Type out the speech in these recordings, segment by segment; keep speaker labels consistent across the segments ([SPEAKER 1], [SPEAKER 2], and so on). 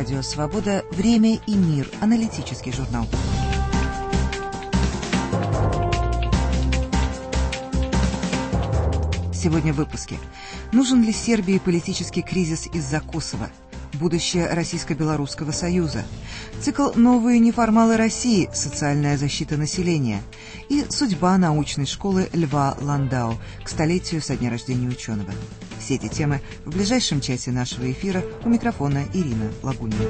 [SPEAKER 1] Радио «Свобода». Время и мир. Аналитический журнал. Сегодня в выпуске. Нужен ли Сербии политический кризис из-за Косово? Будущее Российско-Белорусского союза. Цикл «Новые неформалы России. Социальная защита населения». И судьба научной школы Льва Ландау к столетию со дня рождения ученого. Все эти темы в ближайшем часе нашего эфира. У микрофона Ирина Лагунина.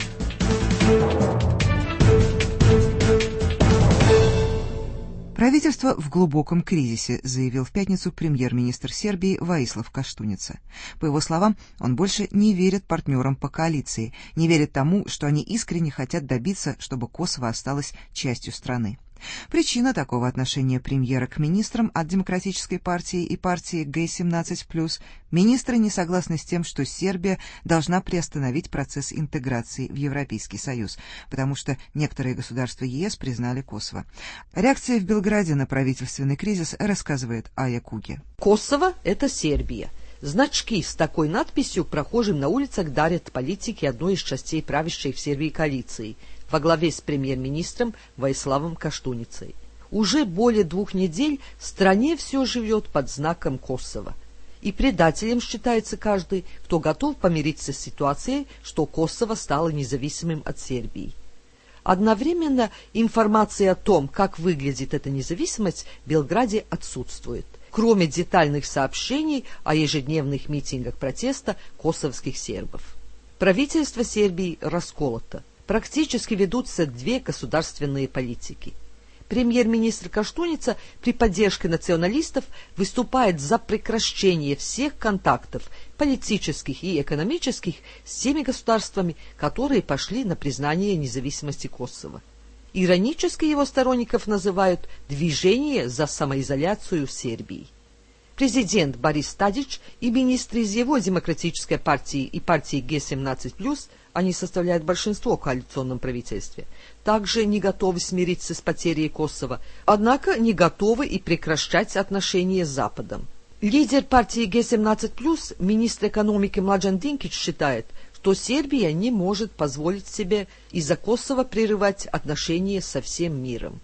[SPEAKER 1] Правительство в глубоком кризисе, заявил в пятницу премьер-министр Сербии Воислав Каштуница. По его словам, он больше не верит партнерам по коалиции, не верит тому, что они искренне хотят добиться, чтобы Косово осталось частью страны. Причина такого отношения премьера к министрам от Демократической партии и партии Г-17+. Министры не согласны с тем, что Сербия должна приостановить процесс интеграции в Европейский Союз, потому что некоторые государства ЕС признали Косово. Реакция в Белграде на правительственный кризис рассказывает Ая Куги.
[SPEAKER 2] Косово – это Сербия. Значки с такой надписью прохожим на улицах дарят политики одной из частей правящей в Сербии коалиции во главе с премьер-министром Воиславом Каштуницей. Уже более 2 недель в стране все живет под знаком Косово. И предателем считается каждый, кто готов помириться с ситуацией, что Косово стало независимым от Сербии. Одновременно информация о том, как выглядит эта независимость, в Белграде отсутствует, кроме детальных сообщений о ежедневных митингах протеста косовских сербов. Правительство Сербии расколото. Практически ведутся 2 государственные политики. Премьер-министр Каштуница при поддержке националистов выступает за прекращение всех контактов, политических и экономических, с теми государствами, которые пошли на признание независимости Косово. Иронически его сторонников называют «движение за самоизоляцию в Сербии». Президент Борис Тадич и министры из его демократической партии и партии Г-17+, они составляют большинство в коалиционном правительстве, также не готовы смириться с потерей Косово, однако не готовы и прекращать отношения с Западом. Лидер партии Г-17+, министр экономики Младен Динкич, считает, что Сербия не может позволить себе из-за Косово прерывать отношения со всем миром.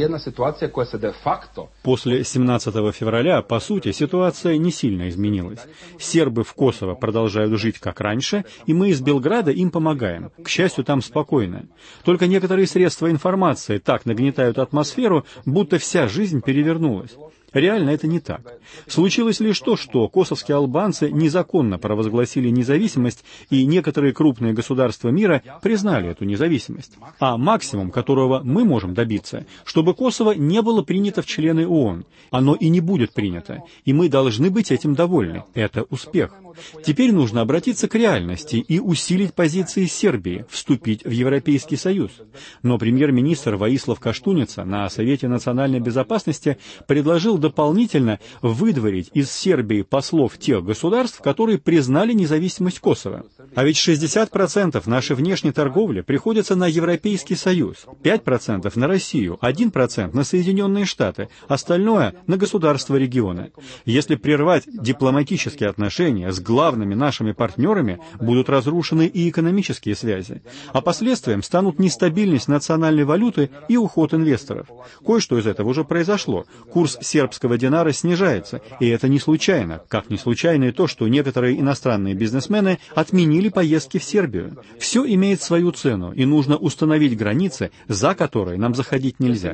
[SPEAKER 3] После 17 февраля, по сути, ситуация не сильно изменилась. Сербы в Косово продолжают жить как раньше, и мы из Белграда им помогаем. К счастью, там спокойно. Только некоторые средства информации так нагнетают атмосферу, будто вся жизнь перевернулась. Реально это не так. Случилось лишь то, что косовские албанцы незаконно провозгласили независимость, и некоторые крупные государства мира признали эту независимость. А максимум, которого мы можем добиться, чтобы Косово не было принято в члены ООН. Оно и не будет принято, и мы должны быть этим довольны. Это успех. Теперь нужно обратиться к реальности и усилить позиции Сербии, вступить в Европейский Союз. Но премьер-министр Воислав Каштуница на Совете национальной безопасности предложил дополнительно выдворить из Сербии послов тех государств, которые признали независимость Косово. А ведь 60% нашей внешней торговли приходится на Европейский Союз, 5% на Россию, 1% на Соединенные Штаты, остальное на государства региона. Если прервать дипломатические отношения с главными нашими партнерами, будут разрушены и экономические связи, а последствием станут нестабильность национальной валюты и уход инвесторов. Кое-что из этого уже произошло. Курс сербского динара снижается, и это не случайно, как не случайно и то, что некоторые иностранные бизнесмены отменили поездки в Сербию. Все имеет свою цену, и нужно установить границы, за которые нам заходить нельзя.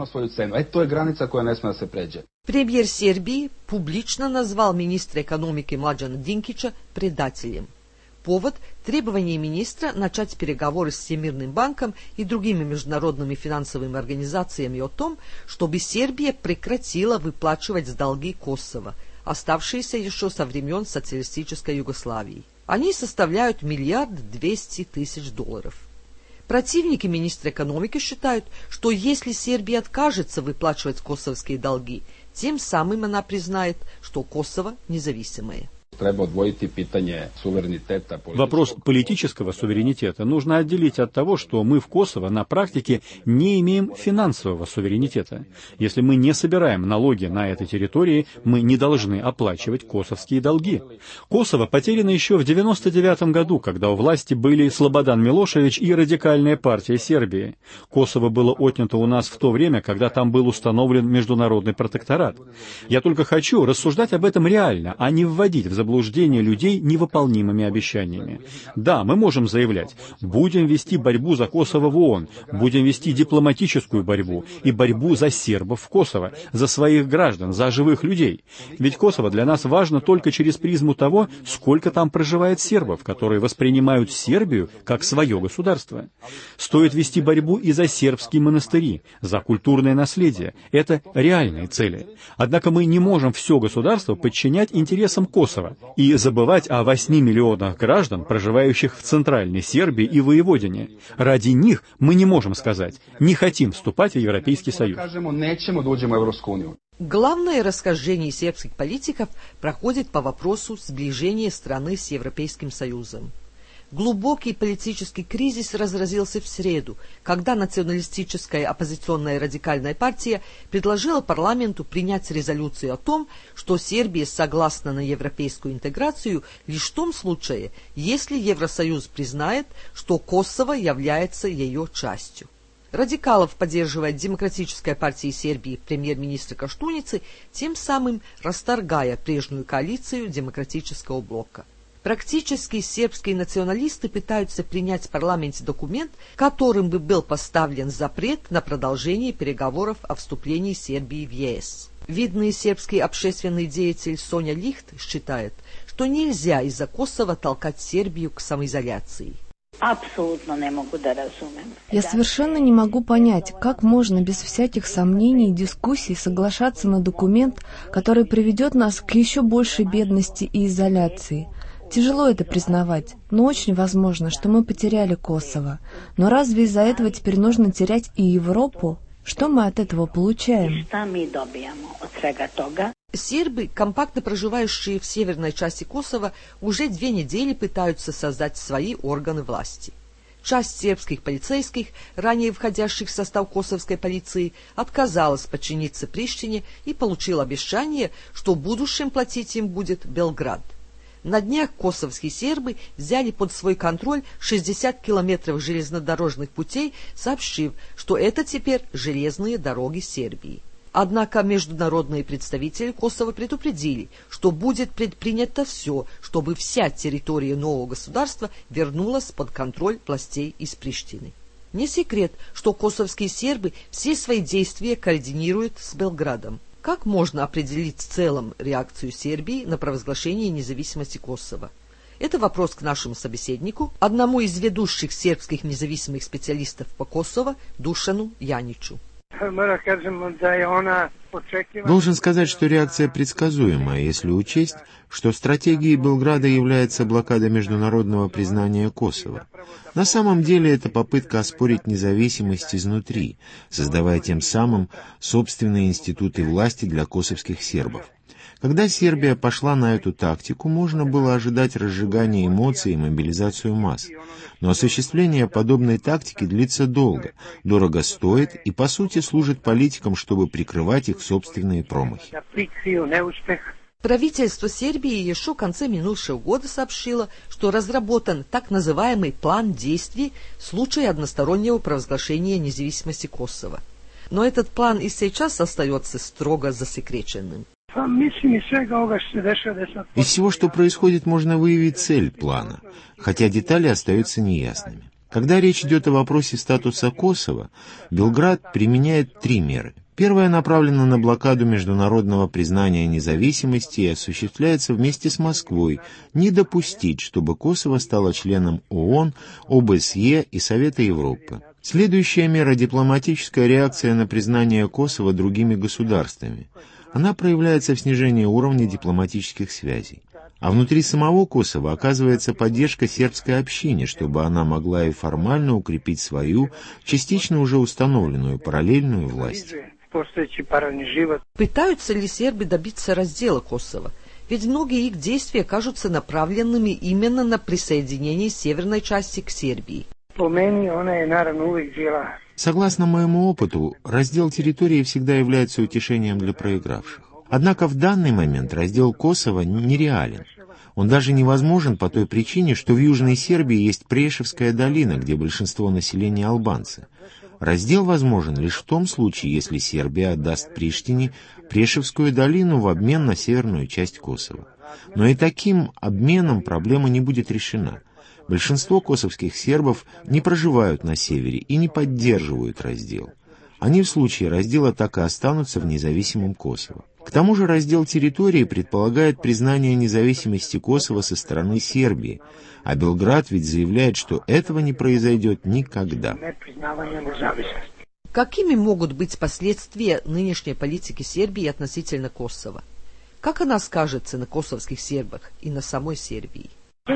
[SPEAKER 2] Премьер Сербии публично назвал министра экономики Младена Динкича предателем. Повод – требование министра начать переговоры с Всемирным банком и другими международными финансовыми организациями о том, чтобы Сербия прекратила выплачивать долги Косово, оставшиеся еще со времен социалистической Югославии. Они составляют $1 200 000 000. Противники министра экономики считают, что если Сербия откажется выплачивать косовские долги, тем самым она признает, что Косово независимое.
[SPEAKER 3] Вопрос политического суверенитета нужно отделить от того, что мы в Косово на практике не имеем финансового суверенитета. Если мы не собираем налоги на этой территории, мы не должны оплачивать косовские долги. Косово потеряно еще в 1999 году, когда у власти были Слободан Милошевич и Радикальная партия Сербии. Косово было отнято у нас в то время, когда там был установлен международный протекторат. Я только хочу рассуждать об этом реально, а не вводить в заблуждение людей невыполнимыми обещаниями. Да, мы можем заявлять, будем вести борьбу за Косово в ООН, будем вести дипломатическую борьбу и борьбу за сербов в Косово, за своих граждан, за живых людей. Ведь Косово для нас важно только через призму того, сколько там проживает сербов, которые воспринимают Сербию как свое государство. Стоит вести борьбу и за сербские монастыри, за культурное наследие. Это реальные цели. Однако мы не можем все государство подчинять интересам Косово и забывать о 8 миллионах граждан, проживающих в Центральной Сербии и Воеводине. Ради них мы не можем сказать, не хотим вступать в Европейский Союз.
[SPEAKER 2] Главное расхождение сербских политиков проходит по вопросу сближения страны с Европейским Союзом. Глубокий политический кризис разразился в среду, когда националистическая оппозиционная радикальная партия предложила парламенту принять резолюцию о том, что Сербия согласна на европейскую интеграцию лишь в том случае, если Евросоюз признает, что Косово является ее частью. Радикалов поддерживает Демократическая партия Сербии премьер-министра Каштуницы, тем самым расторгая прежнюю коалицию Демократического блока. Практически сербские националисты пытаются принять в парламенте документ, которым бы был поставлен запрет на продолжение переговоров о вступлении Сербии в ЕС. Видный сербский общественный деятель Соня Лихт считает, что нельзя из-за Косово толкать Сербию к самоизоляции.
[SPEAKER 4] Я совершенно не могу понять, как можно без всяких сомнений и дискуссий соглашаться на документ, который приведет нас к еще большей бедности и изоляции. Тяжело это признавать, но очень возможно, что мы потеряли Косово. Но разве из-за этого теперь нужно терять и Европу? Что мы от этого получаем?
[SPEAKER 2] Сербы, компактно проживающие в северной части Косово, уже 2 недели пытаются создать свои органы власти. Часть сербских полицейских, ранее входящих в состав косовской полиции, отказалась подчиниться Приштине и получила обещание, что в будущем платить им будет Белград. На днях косовские сербы взяли под свой контроль 60 километров железнодорожных путей, сообщив, что это теперь железные дороги Сербии. Однако международные представители Косово предупредили, что будет предпринято все, чтобы вся территория нового государства вернулась под контроль властей из Приштины. Не секрет, что косовские сербы все свои действия координируют с Белградом. Как можно определить в целом реакцию Сербии на провозглашение независимости Косово? Это вопрос к нашему собеседнику, одному из ведущих сербских независимых специалистов по Косово, Душану Яничу.
[SPEAKER 5] Должен сказать, что реакция предсказуемая, если учесть, что стратегией Белграда является блокада международного признания Косово. На самом деле это попытка оспорить независимость изнутри, создавая тем самым собственные институты власти для косовских сербов. Когда Сербия пошла на эту тактику, можно было ожидать разжигания эмоций и мобилизацию масс. Но осуществление подобной тактики длится долго, дорого стоит и, по сути, служит политикам, чтобы прикрывать их собственные промахи.
[SPEAKER 2] Правительство Сербии еще в конце минувшего года сообщило, что разработан так называемый план действий в случае одностороннего провозглашения независимости Косово. Но этот план и сейчас остается строго засекреченным.
[SPEAKER 5] Из всего, что происходит, можно выявить цель плана, хотя детали остаются неясными. Когда речь идет о вопросе статуса Косово, Белград применяет 3 меры. Первая направлена на блокаду международного признания независимости и осуществляется вместе с Москвой не допустить, чтобы Косово стало членом ООН, ОБСЕ и Совета Европы. Следующая мера – дипломатическая реакция на признание Косово другими государствами. Она проявляется в снижении уровня дипломатических связей. А внутри самого Косово оказывается поддержка сербской общине, чтобы она могла и формально укрепить свою, частично уже установленную параллельную власть.
[SPEAKER 2] Пытаются ли сербы добиться раздела Косово? Ведь многие их действия кажутся направленными именно на присоединение северной части к Сербии.
[SPEAKER 5] Согласно моему опыту, раздел территории всегда является утешением для проигравших. Однако в данный момент раздел Косово нереален. Он даже невозможен по той причине, что в Южной Сербии есть Прешевская долина, где большинство населения албанцы. Раздел возможен лишь в том случае, если Сербия отдаст Приштине Прешевскую долину в обмен на северную часть Косово. Но и таким обменом проблема не будет решена. Большинство косовских сербов не проживают на севере и не поддерживают раздел. Они в случае раздела так и останутся в независимом Косово. К тому же раздел территории предполагает признание независимости Косово со стороны Сербии, а Белград ведь заявляет, что этого не произойдет никогда.
[SPEAKER 2] Какими могут быть последствия нынешней политики Сербии относительно Косово? Как она скажется на косовских сербах и на самой Сербии?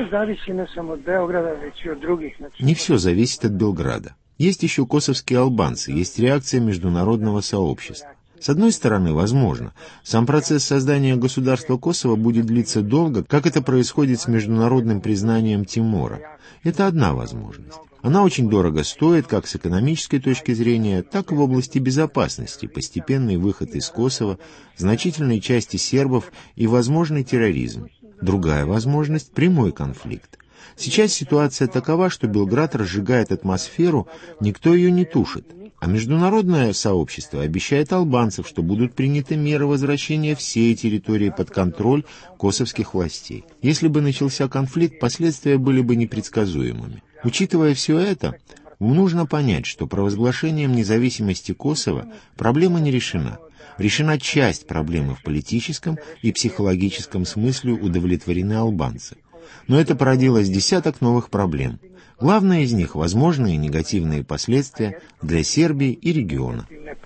[SPEAKER 5] Не все зависит от Белграда. Есть еще косовские албанцы, есть реакция международного сообщества. С одной стороны, возможно, сам процесс создания государства Косово будет длиться долго, как это происходит с международным признанием Тимора. Это одна возможность. Она очень дорого стоит как с экономической точки зрения, так и в области безопасности, постепенный выход из Косово, значительной части сербов и возможный терроризм. Другая возможность – прямой конфликт. Сейчас ситуация такова, что Белград разжигает атмосферу, никто ее не тушит. А международное сообщество обещает албанцев, что будут приняты меры возвращения всей территории под контроль косовских властей. Если бы начался конфликт, последствия были бы непредсказуемыми. Учитывая все это, нужно понять, что провозглашением независимости Косово проблема не решена. Решена часть проблемы в политическом и психологическом смысле, удовлетворены албанцы. Но это породило десяток новых проблем. Главное из них – возможные негативные последствия для Сербии и региона.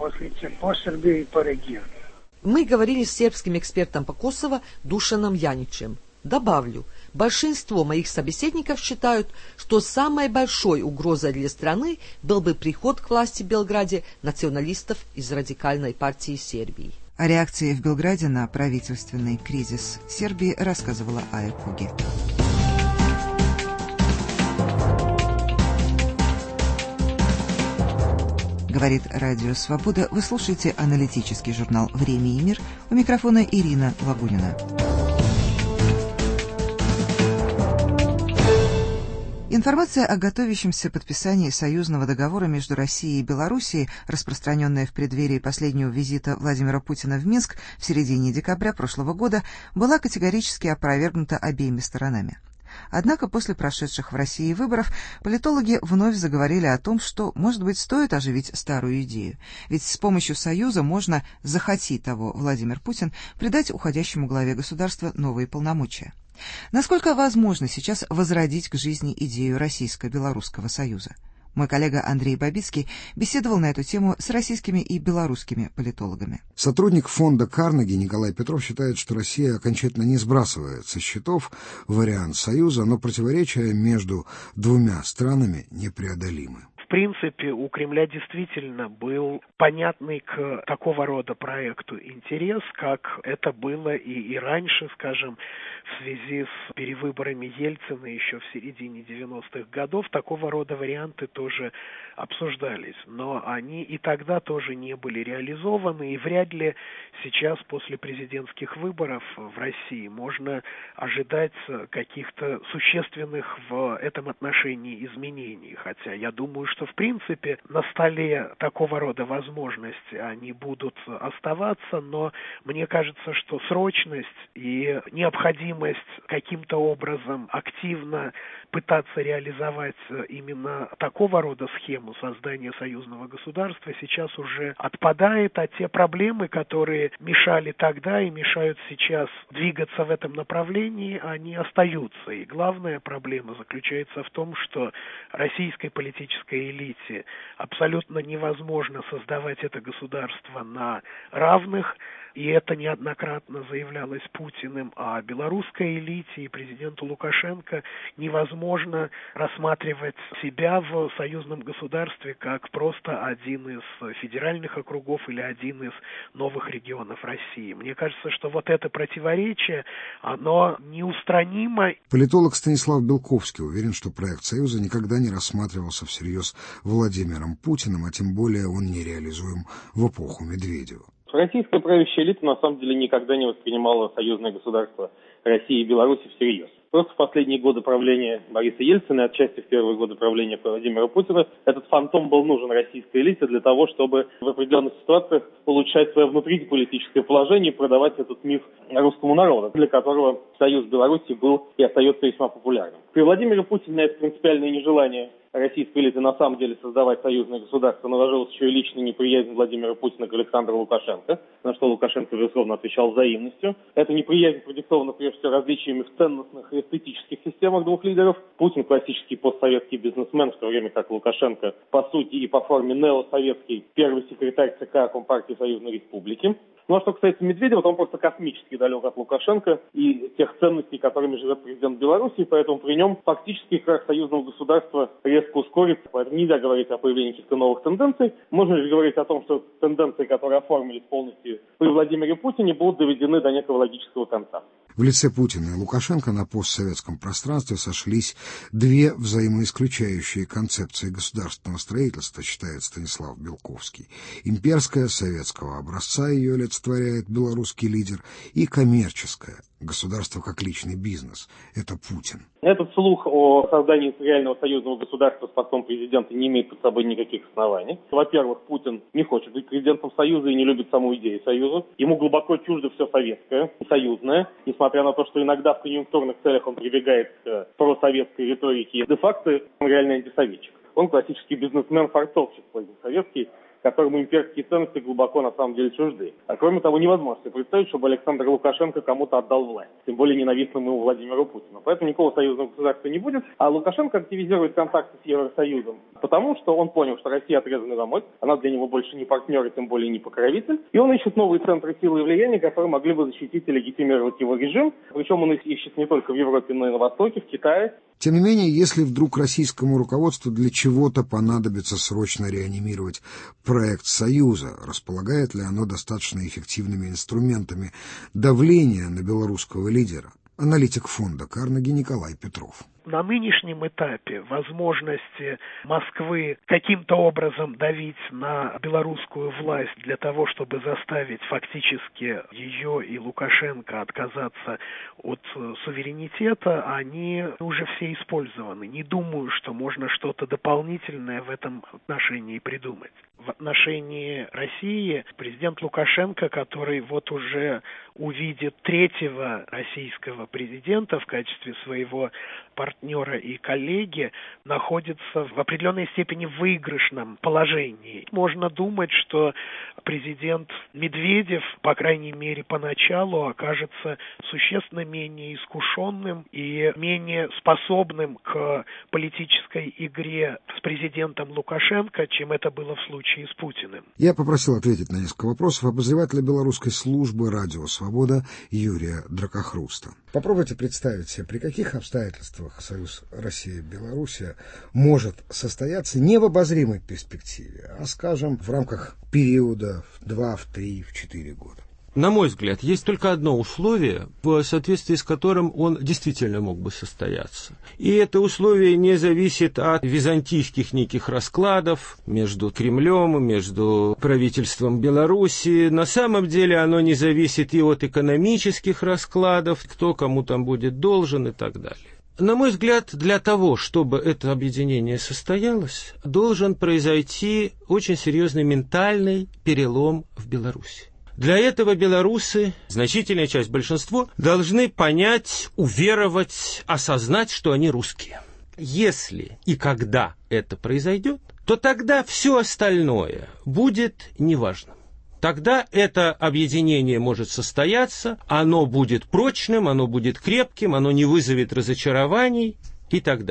[SPEAKER 2] Мы говорили с сербским экспертом по Косово Душаном Яничем. Добавлю, большинство моих собеседников считают, что самой большой угрозой для страны был бы приход к власти в Белграде националистов из радикальной партии Сербии.
[SPEAKER 1] О реакции в Белграде на правительственный кризис Сербии рассказывала Ая Куги. Говорит Радио Свобода. Вы слушаете аналитический журнал «Время и мир». У микрофона Ирина Лагунина. Информация о готовящемся подписании союзного договора между Россией и Белоруссией, распространенная в преддверии последнего визита Владимира Путина в Минск в середине декабря прошлого года, была категорически опровергнута обеими сторонами. Однако после прошедших в России выборов политологи вновь заговорили о том, что, может быть, стоит оживить старую идею. Ведь с помощью Союза можно, захоти того Владимир Путин, придать уходящему главе государства новые полномочия. Насколько возможно сейчас возродить к жизни идею Российско-Белорусского союза? Мой коллега Андрей Бабицкий беседовал на эту тему с российскими и белорусскими политологами.
[SPEAKER 6] Сотрудник фонда Карнеги Николай Петров считает, что Россия окончательно не сбрасывает со счетов вариант союза, но противоречия между двумя странами непреодолимы.
[SPEAKER 7] В принципе, у Кремля действительно был понятный к такого рода проекту интерес, как это было и раньше, скажем, в связи с перевыборами Ельцина еще в середине 90-х годов. Такого рода варианты тоже обсуждались, но они и тогда тоже не были реализованы, и вряд ли сейчас, после президентских выборов в России, можно ожидать каких-то существенных в этом отношении изменений. Хотя я думаю, что в принципе на столе такого рода возможности они будут оставаться, но мне кажется, что срочность и необходимость каким-то образом активно пытаться реализовать именно такого рода схему создания союзного государства сейчас уже отпадает, а те проблемы, которые мешали тогда и мешают сейчас двигаться в этом направлении, они остаются. И главная проблема заключается в том, что российская политическая белорусской элите абсолютно невозможно создавать это государство на равных, и это неоднократно заявлялось Путиным, а белорусской элите и президенту Лукашенко невозможно рассматривать себя в союзном государстве как просто один из федеральных округов или один из новых регионов России. Мне кажется, что вот это противоречие, оно неустранимо.
[SPEAKER 6] Политолог Станислав Белковский уверен, что проект Союза никогда не рассматривался всерьез Владимиром Путиным, а тем более он нереализуем в эпоху Медведева.
[SPEAKER 8] Российская правящая элита на самом деле никогда не воспринимала союзное государство России и Беларуси всерьез. Просто в последние годы правления Бориса Ельцина и отчасти в первые годы правления Владимира Путина этот фантом был нужен российской элите для того, чтобы в определенных ситуациях улучшать свое внутриполитическое положение и продавать этот миф русскому народу, для которого союз Беларуси был и остается весьма популярным. При Владимире Путине это принципиальное нежелание российской элиты на самом деле создавать союзное государство наложилась еще и личная неприязнь Владимира Путина к Александру Лукашенко, на что Лукашенко, безусловно, отвечал взаимностью. Эта неприязнь продиктована прежде всего различиями в ценностных и эстетических системах двух лидеров. Путин классический постсоветский бизнесмен, в то время как Лукашенко по сути и по форме неосоветский первый секретарь ЦК Компартии Союзной Республики. Ну а что касается Медведева, то он просто космически далек от Лукашенко и тех ценностей, которыми живет президент Беларуси, поэтому при нем фактически крах союзного государства резко ускорится. Поэтому нельзя говорить о появлении каких-то новых тенденций. Можно лишь говорить о том, что тенденции, которые оформились полностью при Владимире Путине, будут доведены до некого логического конца.
[SPEAKER 6] В лице Путина и Лукашенко на постсоветском пространстве сошлись две взаимоисключающие концепции государственного строительства, считает Станислав Белковский. Имперская, советского образца, ее олицетворяет белорусский лидер, и коммерческая, государство как личный бизнес. Это Путин.
[SPEAKER 8] Этот слух о создании реального союзного государства с постом президента не имеет под собой никаких оснований. Во-первых, Путин не хочет быть президентом Союза и не любит саму идею Союза. Ему глубоко чуждо все советское и союзное, несмотря на то, что иногда в конъюнктурных целях он прибегает к просоветской риторике. Де-факто он реальный антисоветчик. Он классический бизнесмен-фартовщик, советский, которому имперские ценности глубоко на самом деле чужды. А кроме того, невозможно себе представить, чтобы Александр Лукашенко кому-то отдал власть, тем более ненавистному ему Владимиру Путину. Поэтому никакого союзного государства не будет, а Лукашенко активизирует контакты с Евросоюзом, потому что он понял, что Россия отрезана домой, она для него больше не партнер и тем более не покровитель, и он ищет новые центры силы и влияния, которые могли бы защитить и легитимировать его режим, причем он их ищет не только в Европе, но и на Востоке, в Китае.
[SPEAKER 6] Тем не менее, если вдруг российскому руководству для чего-то понадобится срочно реанимировать проект Союза, располагает ли оно достаточно эффективными инструментами давления на белорусского лидера? Аналитик фонда Карнеги Николай Петров.
[SPEAKER 7] На нынешнем этапе возможности Москвы каким-то образом давить на белорусскую власть для того, чтобы заставить фактически ее и Лукашенко отказаться от суверенитета, они уже все использованы. Не думаю, что можно что-то дополнительное в этом отношении придумать. В отношении России президент Лукашенко, который вот уже увидит третьего российского президента в качестве своего партнера и коллеги, находится в определенной степени в выигрышном положении. Можно думать, что президент Медведев, по крайней мере поначалу, окажется существенно менее искушенным и менее способным к политической игре с президентом Лукашенко, чем это было в случае с Путиным.
[SPEAKER 6] Я попросил ответить на несколько вопросов обозревателя белорусской службы «Радио Свобода» Юрия Дракохруста. Попробуйте представить себе, при каких обстоятельствах союз Россия-Белоруссия может состояться не в обозримой перспективе, а, скажем, в рамках периода в 2, в 3, в 4 года.
[SPEAKER 9] На мой взгляд, есть только одно условие, в соответствии с которым он действительно мог бы состояться. И это условие не зависит от византийских неких раскладов между Кремлем, между правительством Беларуси. На самом деле оно не зависит и от экономических раскладов, кто кому там будет должен и так далее. На мой взгляд, для того, чтобы это объединение состоялось, должен произойти очень серьезный ментальный перелом в Беларуси. Для этого белорусы, значительная часть, большинство, должны понять, уверовать, осознать, что они русские. Если и когда это произойдет, то тогда все остальное будет неважным. Тогда это объединение может состояться, оно будет прочным, оно будет крепким, оно не вызовет разочарований и так далее.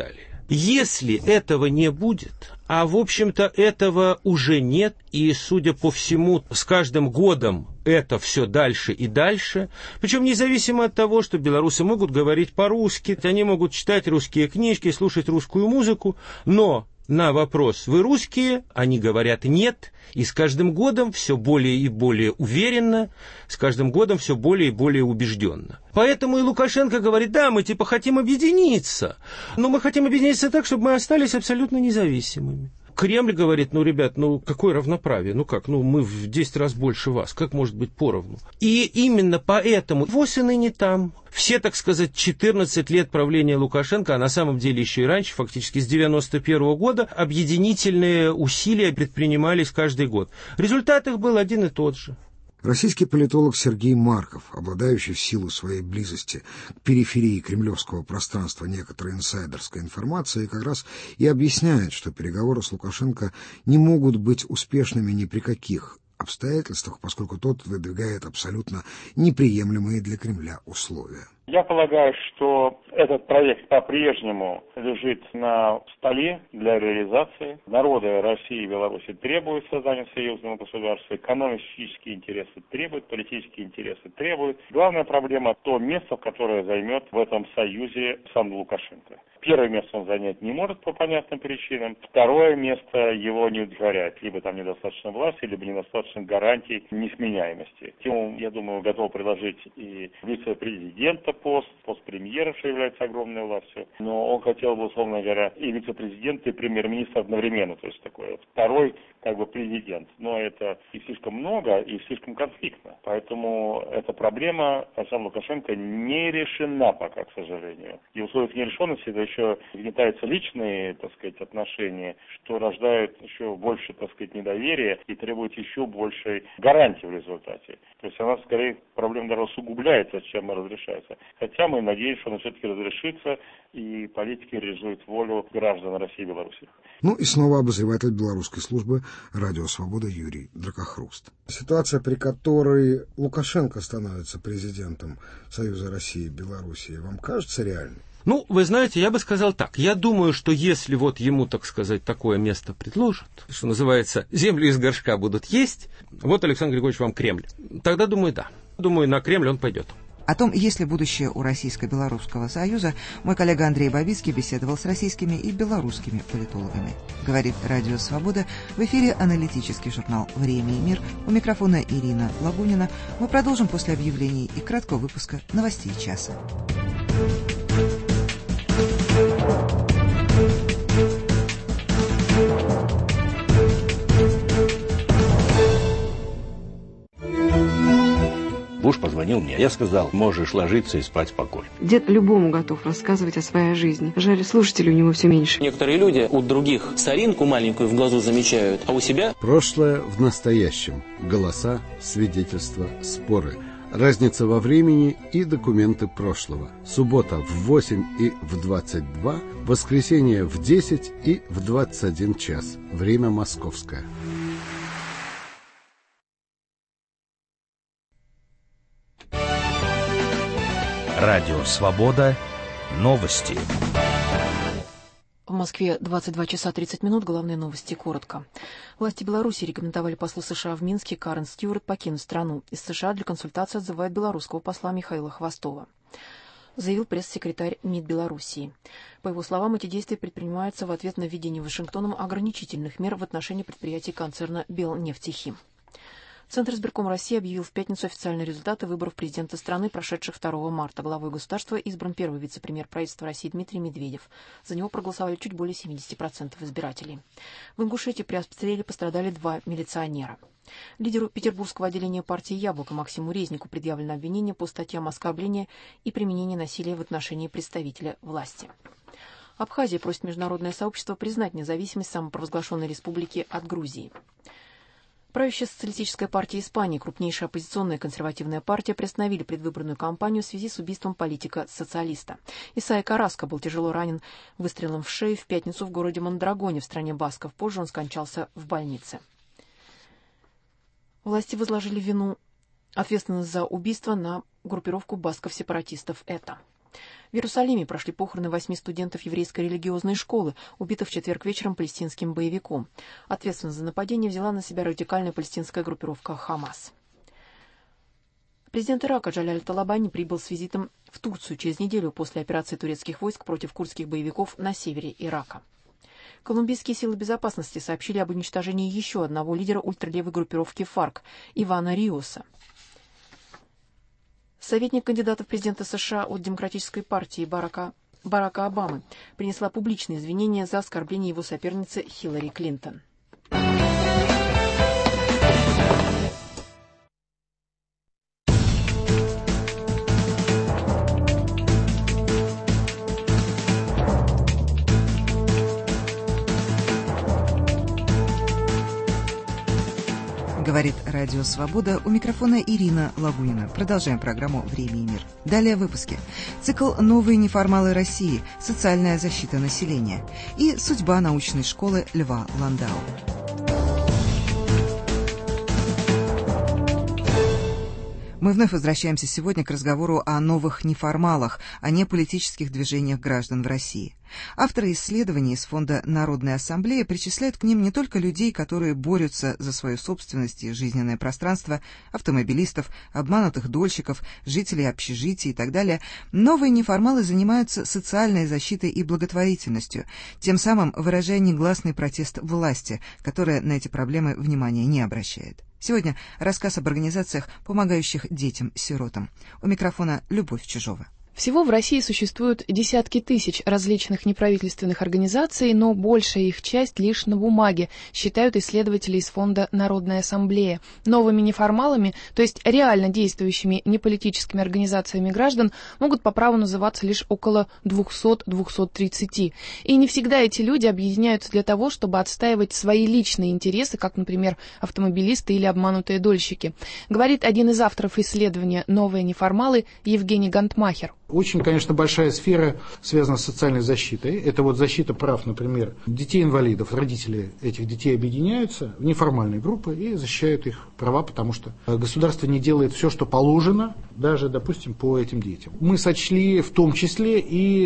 [SPEAKER 9] Если этого не будет, а в общем-то этого уже нет, и, судя по всему, с каждым годом это все дальше и дальше, причем независимо от того, что белорусы могут говорить по-русски, они могут читать русские книжки, слушать русскую музыку, но на вопрос «Вы русские?» они говорят «нет», и с каждым годом все более и более уверенно, с каждым годом все более и более убежденно. Поэтому и Лукашенко говорит: да, мы типа хотим объединиться, но мы хотим объединиться так, чтобы мы остались абсолютно независимыми. Кремль говорит: ну, ребят, ну, какое равноправие? Ну как? Ну, мы в 10 раз больше вас. Как может быть поровну? И именно поэтому ВОС и ныне там. Все, так сказать, 14 лет правления Лукашенко, а на самом деле еще и раньше, фактически с 91 года, объединительные усилия предпринимались каждый год. Результат их был один и тот же.
[SPEAKER 6] Российский политолог Сергей Марков, обладающий в силу своей близости к периферии кремлевского пространства некоторой инсайдерской информации, как раз и объясняет, что переговоры с Лукашенко не могут быть успешными ни при каких обстоятельствах, поскольку тот выдвигает абсолютно неприемлемые для Кремля условия.
[SPEAKER 10] Я полагаю, что этот проект по-прежнему лежит на столе для реализации. Народы России и Беларуси требуют создания союзного государства, экономические интересы требуют, политические интересы требуют. Главная проблема – то место, которое займет в этом союзе сам Лукашенко. Первое место он занять не может по понятным причинам. Второе место его не удовлетворяет. Либо там недостаточно власти, либо недостаточно гарантий несменяемости. Тему, я думаю, готов предложить и вице-президента пост премьера, что является огромной властью. Но он хотел бы, условно говоря, и вице-президент, и премьер-министр одновременно. То есть такой второй президент. Но это и слишком много, и слишком конфликтно. Поэтому эта проблема Александра Лукашенко не решена пока, к сожалению. И в условиях нерешенности это еще гнетаются личные, отношения, что рождает еще больше, недоверия и требует еще большей гарантии в результате. То есть она, скорее, проблема даже усугубляется, чем разрешается. Хотя мы надеемся, что она все-таки разрешится, и политики реализуют волю граждан России и Беларуси.
[SPEAKER 6] Ну и снова обозреватель белорусской службы «Радио Свобода» Юрий Дракохруст. Ситуация, при которой Лукашенко становится президентом Союза России и Белоруссии, вам кажется реальной?
[SPEAKER 9] Ну, вы знаете, я бы сказал так. Я думаю, что если вот ему, так сказать, такое место предложат, что называется, землю из горшка будут есть, вот, Александр Григорьевич, вам Кремль. Тогда, думаю, да. Думаю, на Кремль он пойдет.
[SPEAKER 1] О том, есть ли будущее у Российско-Белорусского союза, мой коллега Андрей Бабицкий беседовал с российскими и белорусскими политологами. Говорит Радио Свобода, в эфире аналитический журнал «Время и мир». У микрофона Ирина Лагунина. Мы продолжим после объявлений и краткого выпуска новостей часа.
[SPEAKER 11] Буш позвонил мне. Я сказал: можешь ложиться и спать спокойно.
[SPEAKER 12] Дед любому готов рассказывать о своей жизни. Жаль, слушателей у него все меньше.
[SPEAKER 13] Некоторые люди у других соринку маленькую в глазу замечают, а у себя...
[SPEAKER 14] Прошлое в настоящем. Голоса, свидетельства, споры. Разница во времени и документы прошлого. Суббота в 8 и в 22, воскресенье в 10 и в 21 час. Время московское.
[SPEAKER 15] Радио Свобода. Новости.
[SPEAKER 16] В Москве 22 часа 30 минут. Главные новости коротко. Власти Беларуси рекомендовали послу США в Минске Карен Стюарт покинуть страну. Из США для консультации отзывают белорусского посла Михаила Хвостова, заявил пресс-секретарь МИД Белоруссии. По его словам, эти действия предпринимаются в ответ на введение Вашингтоном ограничительных мер в отношении предприятий концерна «Белнефтехим». Центр избирком России объявил в пятницу официальные результаты выборов президента страны, прошедших 2 марта. Главой государства избран первый вице-премьер правительства России Дмитрий Медведев. За него проголосовали чуть более 70% избирателей. В Ингушетии при обстреле пострадали 2 милиционера. Лидеру петербургского отделения партии «Яблоко» Максиму Резнику предъявлено обвинение по статьям оскорбления и применения насилия в отношении представителя власти. Абхазия просит международное сообщество признать независимость самопровозглашенной республики от Грузии. Правящая социалистическая партия Испании, крупнейшая оппозиционная консервативная партия, приостановили предвыборную кампанию в связи с убийством политика-социалиста. Исайя Караско был тяжело ранен выстрелом в шею в пятницу в городе Мондрагоне в стране басков. Позже он скончался в больнице. Власти возложили ответственность за убийство на группировку басков-сепаратистов ЭТА. В Иерусалиме прошли похороны 8 студентов еврейской религиозной школы, убитых в четверг вечером палестинским боевиком. Ответственность за нападение взяла на себя радикальная палестинская группировка «Хамас». Президент Ирака Джаляль Талабани прибыл с визитом в Турцию через неделю после операции турецких войск против курдских боевиков на севере Ирака. Колумбийские силы безопасности сообщили об уничтожении еще одного лидера ультралевой группировки ФАРК Ивана Риоса. Советник кандидата в президенты США от Демократической партии Барака Обамы принесла публичные извинения за оскорбление его соперницы Хиллари Клинтон.
[SPEAKER 1] Говорит Радио Свобода, у микрофона Ирина Лагунина. Продолжаем программу «Время и мир». Далее в выпуске. Цикл «Новые неформалы России. Социальная защита населения» и судьба научной школы Льва Ландау. Мы вновь возвращаемся сегодня к разговору о новых неформалах, о неполитических движениях граждан в России. Авторы исследований из Фонда Народной Ассамблеи причисляют к ним не только людей, которые борются за свою собственность и жизненное пространство, автомобилистов, обманутых дольщиков, жителей общежитий и так далее. Новые неформалы занимаются социальной защитой и благотворительностью, тем самым выражая негласный протест власти, которая на эти проблемы внимания не обращает. Сегодня рассказ об организациях, помогающих детям-сиротам. У микрофона Любовь Чижова.
[SPEAKER 4] Всего в России существуют десятки тысяч различных неправительственных организаций, но большая их часть лишь на бумаге, считают исследователи из Фонда Народная Ассамблея. Новыми неформалами, то есть реально действующими неполитическими организациями граждан, могут по праву называться лишь около 200-230. И не всегда эти люди объединяются для того, чтобы отстаивать свои личные интересы, как, например, автомобилисты или обманутые дольщики. Говорит один из авторов исследования «Новые неформалы» Евгений Гантмахер.
[SPEAKER 17] Очень, конечно, большая сфера связана с социальной защитой. Это вот защита прав, например, детей-инвалидов. Родители этих детей объединяются в неформальные группы и защищают их права, потому что государство не делает все, что положено, даже, допустим, по этим детям. Мы сочли в том числе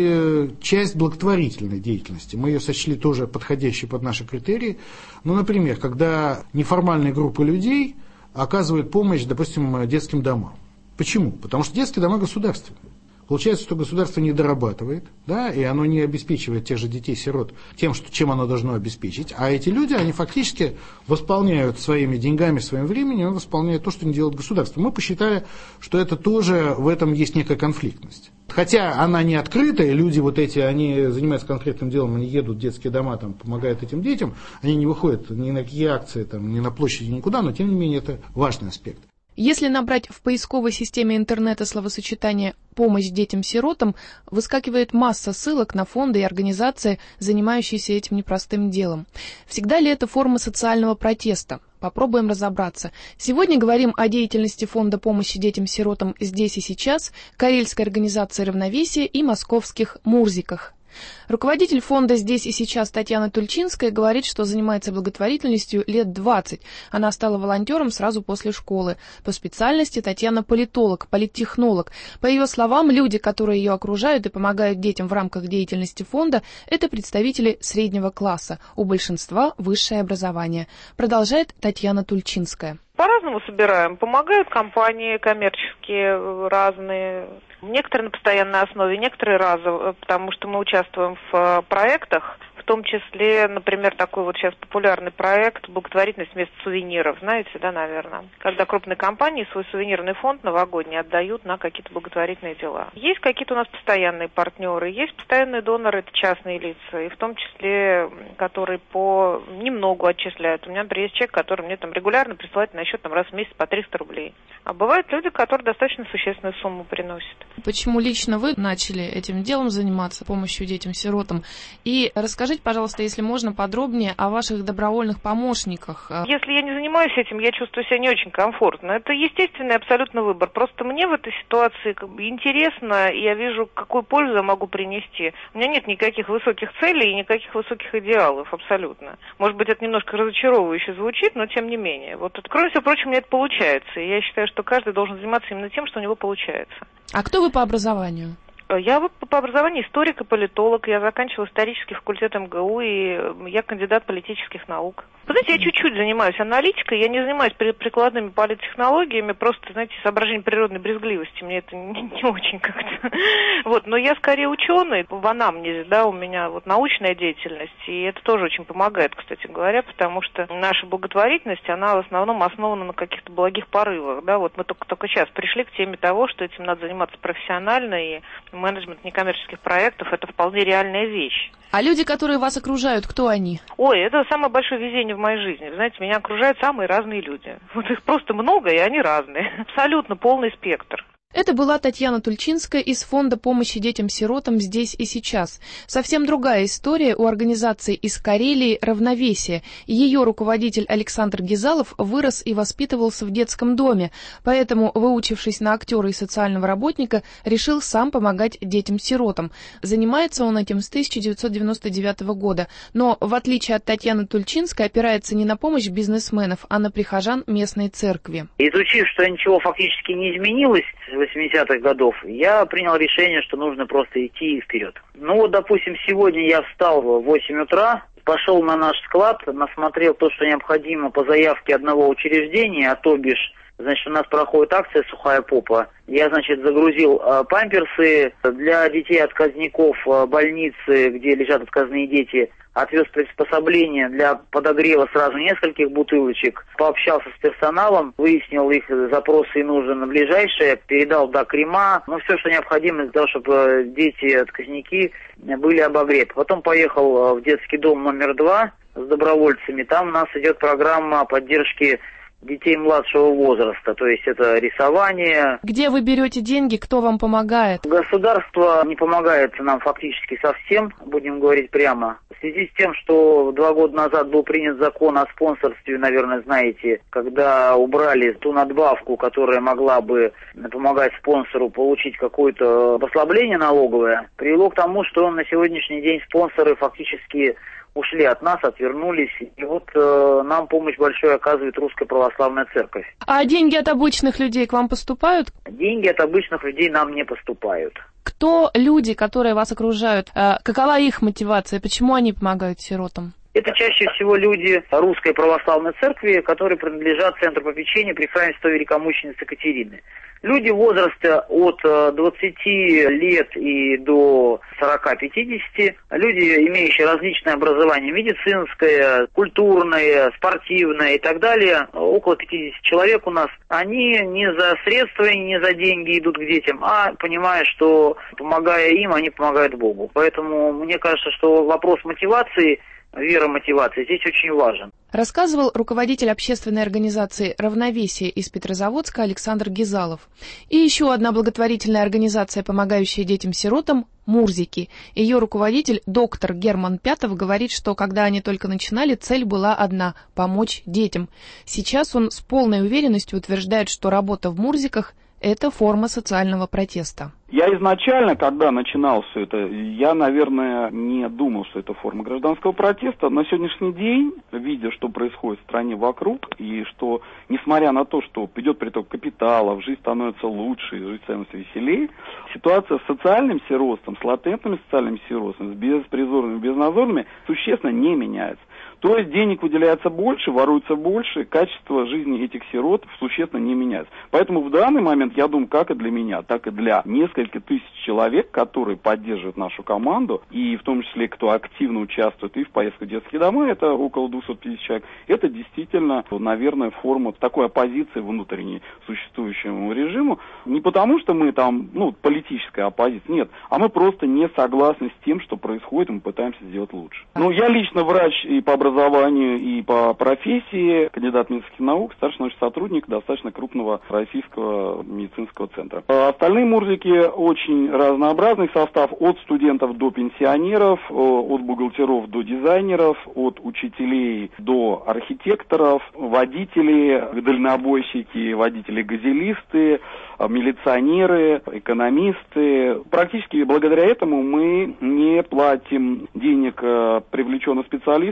[SPEAKER 17] и часть благотворительной деятельности. Мы ее сочли тоже подходящей под наши критерии. Ну, например, когда неформальные группы людей оказывают помощь, допустим, детским домам. Почему? Потому что детские дома государственные. Получается, что государство не дорабатывает, да, и оно не обеспечивает тех же детей-сирот тем, чем оно должно обеспечить. А эти люди, они фактически восполняют своими деньгами, своим временем, восполняют то, что не делает государство. Мы посчитали, что это тоже, в этом есть некая конфликтность. Хотя она не открытая, люди вот эти, они занимаются конкретным делом, они едут в детские дома, там, помогают этим детям, они не выходят ни на какие акции, там, ни на площади, никуда, но тем не менее это важный аспект.
[SPEAKER 4] Если набрать в поисковой системе интернета словосочетание «помощь детям-сиротам», выскакивает масса ссылок на фонды и организации, занимающиеся этим непростым делом. Всегда ли это форма социального протеста? Попробуем разобраться. Сегодня говорим о деятельности Фонда помощи детям-сиротам «Здесь и сейчас», Карельской организации «Равновесие» и московских «Мурзиках». Руководитель фонда «Здесь и сейчас» Татьяна Тульчинская говорит, что занимается благотворительностью лет 20. Она стала волонтером сразу после школы. По специальности Татьяна политолог, политтехнолог. По ее словам, люди, которые ее окружают и помогают детям в рамках деятельности фонда, это представители среднего класса. У большинства высшее образование. Продолжает Татьяна Тульчинская.
[SPEAKER 18] По-разному собираем. Помогают компании коммерческие разные. Некоторые на постоянной основе, некоторые разово, потому что мы участвуем в проектах, в том числе, например, такой вот сейчас популярный проект «Благотворительность вместо сувениров». Знаете, да, наверное? Когда крупные компании свой сувенирный фонд новогодний отдают на какие-то благотворительные дела. Есть какие-то у нас постоянные партнеры, есть постоянные доноры, это частные лица, и в том числе, которые по немногу отчисляют. У меня, например, есть человек, который мне там регулярно присылает на счет там, раз в месяц по 300 рублей. А бывают люди, которые достаточно существенную сумму приносят.
[SPEAKER 4] Почему лично вы начали этим делом заниматься, помощью детям-сиротам? И расскажите, пожалуйста, если можно, подробнее о ваших добровольных помощниках.
[SPEAKER 18] Если я не занимаюсь этим, я чувствую себя не очень комфортно. Это естественный абсолютно выбор. Просто мне в этой ситуации интересно, и я вижу, какую пользу я могу принести. У меня нет никаких высоких целей и никаких высоких идеалов, абсолютно. Может быть, это немножко разочаровывающе звучит, но тем не менее. Вот, кроме всего прочего, у меня это получается. И я считаю, что каждый должен заниматься именно тем, что у него получается.
[SPEAKER 4] А кто вы по образованию?
[SPEAKER 18] Я по образованию историк и политолог. Я заканчивала исторический факультет МГУ, и я кандидат политических наук. Вы знаете, я чуть-чуть занимаюсь аналитикой, я не занимаюсь прикладными политтехнологиями, просто, знаете, соображение природной брезгливости. Мне это не очень как-то. Вот, но я скорее ученый в анамнезе, да, у меня вот научная деятельность, и это тоже очень помогает, кстати говоря, потому что наша благотворительность, она в основном основана на каких-то благих порывах, да, вот мы только сейчас пришли к теме того, что этим надо заниматься профессионально, и менеджмент некоммерческих проектов – это вполне реальная вещь.
[SPEAKER 4] А люди, которые вас окружают, кто они?
[SPEAKER 18] Ой, это самое большое везение в моей жизни. Вы знаете, меня окружают самые разные люди. Вот их просто много, и они разные. Абсолютно полный спектр.
[SPEAKER 4] Это была Татьяна Тульчинская из Фонда помощи детям-сиротам «Здесь и сейчас». Совсем другая история у организации из Карелии «Равновесие». Ее руководитель Александр Гизалов вырос и воспитывался в детском доме, поэтому, выучившись на актера и социального работника, решил сам помогать детям-сиротам. Занимается он этим с 1999 года, но, в отличие от Татьяны Тульчинской, опирается не на помощь бизнесменов, а на прихожан местной церкви.
[SPEAKER 19] Изучив, что ничего фактически не изменилось 80-х годов, я принял решение, что нужно просто идти вперед. Ну вот, допустим, сегодня я встал в 8 утра, пошел на наш склад, насмотрел то, что необходимо по заявке одного учреждения, а то бишь, значит, у нас проходит акция «Сухая попа». Я, значит, загрузил памперсы для детей-отказников больницы, где лежат отказные дети, отвез приспособления для подогрева сразу нескольких бутылочек, пообщался с персоналом, выяснил их запросы и нужды на ближайшее, передал, да, крема, ну, все, что необходимо для того, чтобы дети-отказники были обогреты. Потом поехал в детский дом номер 2 с добровольцами, там у нас идет программа поддержки детей младшего возраста, то есть это рисование.
[SPEAKER 4] Где вы берете деньги, кто вам помогает?
[SPEAKER 19] Государство не помогает нам фактически совсем, будем говорить прямо. В связи с тем, что 2 года назад был принят закон о спонсорстве, наверное, знаете, когда убрали ту надбавку, которая могла бы помогать спонсору получить какое-то послабление налоговое, привело к тому, что на сегодняшний день спонсоры фактически ушли от нас, отвернулись, и вот нам помощь большую оказывает Русская Православная Церковь.
[SPEAKER 4] А деньги от обычных людей к вам поступают?
[SPEAKER 19] Деньги от обычных людей нам не поступают.
[SPEAKER 4] Кто люди, которые вас окружают? Какова их мотивация? Почему они помогают сиротам?
[SPEAKER 19] Это чаще всего люди Русской Православной Церкви, которые принадлежат Центру попечения при храме Святой Великомученицы Катерины. Люди возраста от 20 лет и до 40-50, люди, имеющие различное образование, медицинское, культурное, спортивное и так далее, около 50 человек у нас, они не за средства и не за деньги идут к детям, а понимая, что помогая им, они помогают Богу. Поэтому мне кажется, что вопрос мотивации, вера мотивации здесь очень важен.
[SPEAKER 4] Рассказывал руководитель общественной организации «Равновесие» из Петрозаводска Александр Гизалов. И еще одна благотворительная организация, помогающая детям-сиротам – «Мурзики». Ее руководитель, доктор Герман Пятов, говорит, что когда они только начинали, цель была одна – помочь детям. Сейчас он с полной уверенностью утверждает, что работа в «Мурзиках» – это форма социального протеста.
[SPEAKER 20] Я изначально, когда начинал все это, я, наверное, не думал, что это форма гражданского протеста. На сегодняшний день, видя, что происходит в стране вокруг, и что, несмотря на то, что идет приток капитала, жизнь становится лучше, жизнь становится веселее, ситуация с социальным сиротством, с латентными социальными сиротствами, с беспризорными, безнадзорными существенно не меняется. То есть денег выделяется больше, воруется больше, качество жизни этих сирот существенно не меняется. Поэтому в данный момент, я думаю, как и для меня, так и для нескольких тысяч человек, которые поддерживают нашу команду, и в том числе, кто активно участвует и в поездках в детские дома, это около 250 человек, это действительно, наверное, форма такой оппозиции внутренней существующему режиму. Не потому, что мы там, политическая оппозиция, нет, а мы просто не согласны с тем, что происходит, и мы пытаемся сделать лучше. Я лично врач и по образованию, и по профессии, кандидат медицинских наук, старший научный сотрудник достаточно крупного российского медицинского центра. Остальные мурзики очень разнообразный состав, от студентов до пенсионеров, от бухгалтеров до дизайнеров, от учителей до архитекторов, водители, дальнобойщики, водители-газелисты, милиционеры, экономисты. Практически благодаря этому мы не платим денег привлеченным специалистам, а обходимся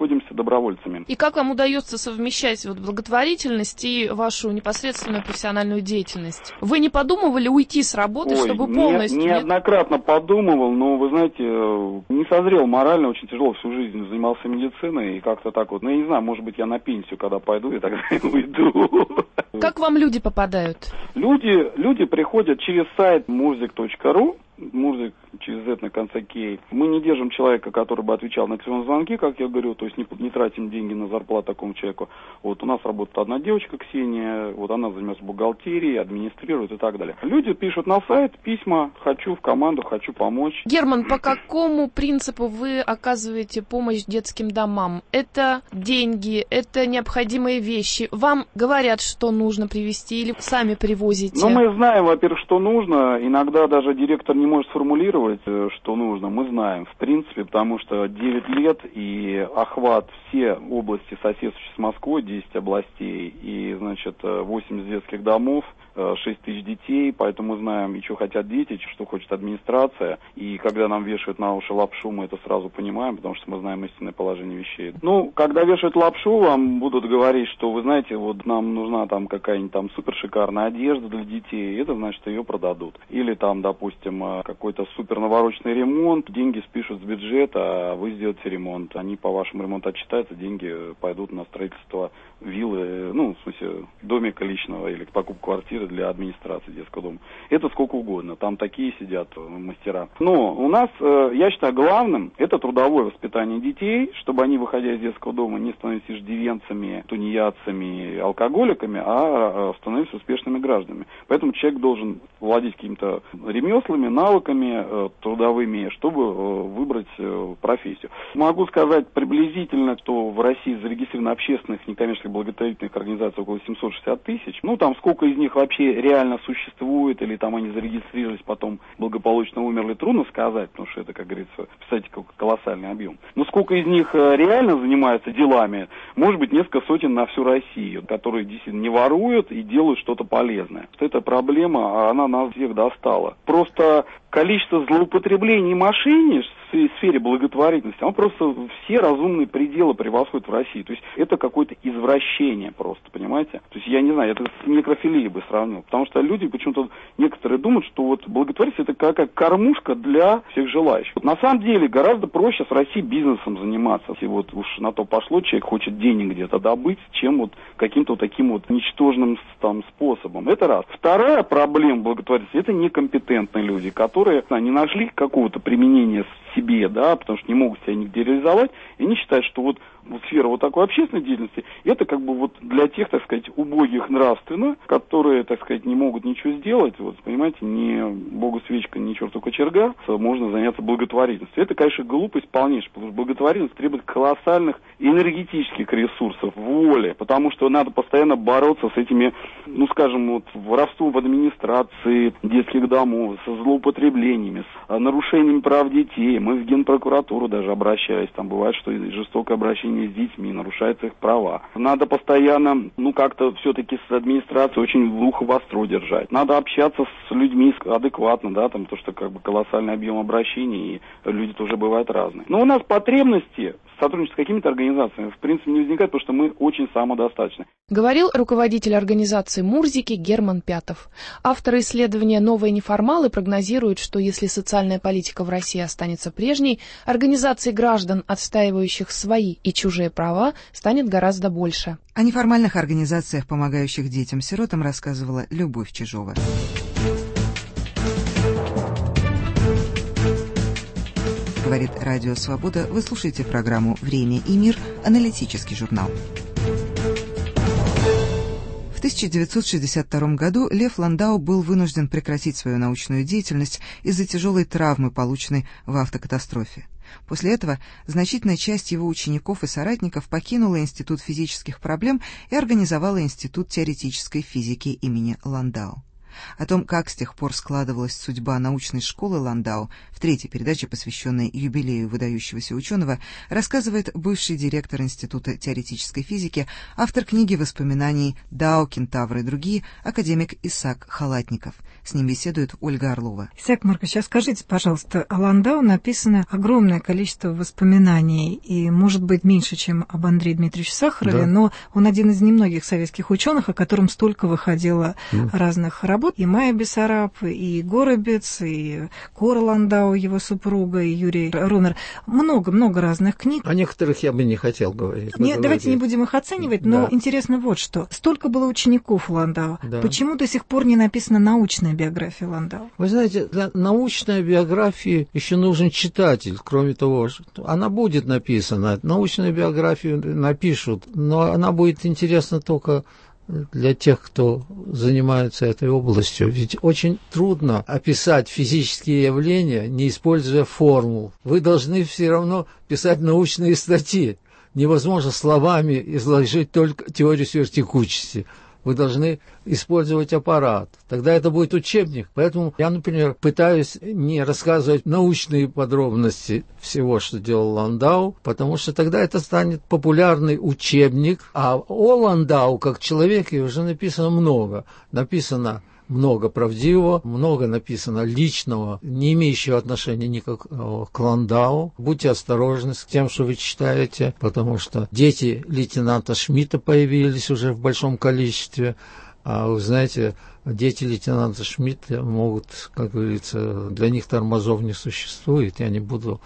[SPEAKER 20] обходимся добровольцами.
[SPEAKER 4] И как вам удается совмещать благотворительность и вашу непосредственную профессиональную деятельность? Вы не подумывали уйти с работы, чтобы полностью...
[SPEAKER 20] Неоднократно подумывал, но, вы знаете, не созрел морально, очень тяжело всю жизнь занимался медициной, и как-то так вот. Ну, я не знаю, может быть, я на пенсию, когда пойду, и тогда уйду.
[SPEAKER 4] Как вам люди попадают?
[SPEAKER 20] Люди приходят через сайт murzik.ru, Мурзик через Z на конце Кей. Мы не держим человека, который бы отвечал на телефонные звонки, как я говорю, то есть не тратим деньги на зарплату такому человеку. Вот у нас работает одна девочка, Ксения, вот она занимается бухгалтерией, администрирует и так далее. Люди пишут на сайт письма, хочу в команду, хочу помочь.
[SPEAKER 4] Герман, по какому принципу вы оказываете помощь детским домам? Это деньги, это необходимые вещи. Вам говорят, что нужно привезти, или сами привозите?
[SPEAKER 20] Ну, мы знаем, во-первых, что нужно. Иногда даже директор не может сформулировать, что нужно. Мы знаем, в принципе, потому что 9 лет и охват все области, соседствующие с Москвой, 10 областей, и, значит, 80 детских домов, 6 тысяч детей, поэтому мы знаем, и что хотят дети, что хочет администрация. И когда нам вешают на уши лапшу, мы это сразу понимаем, потому что мы знаем истинное положение вещей. Ну, когда вешают лапшу, вам будут говорить, что, вы знаете, вот нам нужна там какая-нибудь там супер шикарная одежда для детей, и это значит, ее продадут. Или там, допустим, какой-то супер навороченный ремонт, деньги спишут с бюджета, а вы сделаете ремонт. Они по вашему ремонту отчитаются, деньги пойдут на строительство виллы, ну, в смысле, домика личного или покупку квартиры для администрации детского дома. Это сколько угодно, там такие сидят мастера. Но у нас, я считаю, главным это трудовое воспитание детей, чтобы они, выходя из детского дома, не становились иждивенцами, тунеядцами, алкоголиками, а становились успешными гражданами. Поэтому человек должен владеть какими-то ремеслами, навыками трудовыми, чтобы выбрать профессию. Могу сказать приблизительно, что в России зарегистрировано общественных некоммерческих благотворительных организаций около 760 тысяч. Ну, там сколько из них вообще реально существует, или там они зарегистрировались, потом благополучно умерли, трудно сказать, потому что это, как говорится, представьте, какой колоссальный объем. Но сколько из них реально занимаются делами, может быть, несколько сотен на всю Россию, которые действительно не воруют и делают что-то полезное. Эта проблема, она нас всех достала. Просто количество злоупотреблений и мошенничеств в сфере благотворительности, оно просто все разумные пределы превосходит в России. То есть это какое-то извращение просто, понимаете? То есть я не знаю, это с некрофилией бы сравнил. Потому что люди почему-то, некоторые думают, что вот благотворительность это какая кормушка для всех желающих. Вот на самом деле гораздо проще с Россией бизнесом заниматься. Если вот уж на то пошло, человек хочет денег где-то добыть, чем вот каким-то вот таким вот ничтожным там способом. Это раз. Вторая проблема благотворительности это некомпетентные люди, которые не нашли какого-то применения себе, да, потому что не могут себя нигде реализовать, и они считают, что вот сфера вот такой общественной деятельности, это как бы вот для тех, так сказать, убогих нравственно, которые, так сказать, не могут ничего сделать, вот, понимаете, ни богу свечка, ни черту кочерга, можно заняться благотворительностью. Это, конечно, глупость полнейшая, потому что благотворительность требует колоссальных энергетических ресурсов, воли, потому что надо постоянно бороться с этими, ну, скажем, вот, воровством в администрации детских домов, со злоупотреблениями, с нарушениями прав детей. Мы в Генпрокуратуру даже обращались, там бывает, что жестокое обращение с детьми, нарушаются их права. Надо постоянно, ну, как-то все-таки с администрацией очень в ухо востро держать. Надо общаться с людьми адекватно, да, там, то, что как бы колоссальный объем обращений, и люди тоже бывают разные. Но у нас потребности сотрудничать с какими-то организациями, в принципе, не возникает, потому что мы очень самодостаточны.
[SPEAKER 4] Говорил руководитель организации «Мурзики» Герман Пятов. Авторы исследования «Новые неформалы» прогнозируют, что если социальная политика в России останется прежней, организаций граждан, отстаивающих свои и чужие права, станет гораздо больше.
[SPEAKER 1] О неформальных организациях, помогающих детям-сиротам, рассказывала Любовь Чижова. Говорит Радио Свобода. Вы слушаете программу «Время и мир», аналитический журнал. В 1962 году Лев Ландау был вынужден прекратить свою научную деятельность из-за тяжелой травмы, полученной в автокатастрофе. После этого значительная часть его учеников и соратников покинула Институт физических проблем и организовала Институт теоретической физики имени Ландау. О том, как с тех пор складывалась судьба научной школы Ландау, в третьей передаче, посвященной юбилею выдающегося ученого, рассказывает бывший директор Института теоретической физики, автор книги воспоминаний «Дао, Кентавры и другие», академик Исаак Халатников. С ним беседует Ольга Орлова.
[SPEAKER 21] Исаак Маркович, а скажите, пожалуйста, о Ландау написано огромное количество воспоминаний, и, может быть, меньше, чем об Андрее Дмитриевиче Сахарове, но он один из немногих советских ученых, о котором столько выходило разных работ. И Майя Бессараб, и Горобец, и Кора Ландау, его супруга, и Юрий Ромер. Много-много разных книг.
[SPEAKER 22] О некоторых я бы не хотел говорить.
[SPEAKER 21] Давайте не будем их оценивать, но интересно вот что. Столько было учеников Ландау. Почему до сих пор не написана научная биография Ландау?
[SPEAKER 22] Вы знаете, для научной биографии еще нужен читатель. Кроме того, она будет написана. Научную биографию напишут, но она будет интересна только для тех, кто занимается этой областью. Ведь очень трудно описать физические явления, не используя формул. Вы должны все равно писать научные статьи. Невозможно словами изложить только теорию сверхтекучести. Вы должны использовать аппарат. Тогда это будет учебник. Поэтому я, например, пытаюсь не рассказывать научные подробности всего, что делал Ландау, потому что тогда это станет популярный учебник. А о Ландау, как человеке, уже написано много. Написано много правдивого, много написано личного, не имеющего отношения никакого к Ландау. Будьте осторожны с тем, что вы читаете, потому что дети лейтенанта Шмидта появились уже в большом количестве. А вы знаете, дети лейтенанта Шмидта могут, как говорится, для них тормозов не существует. Я не буду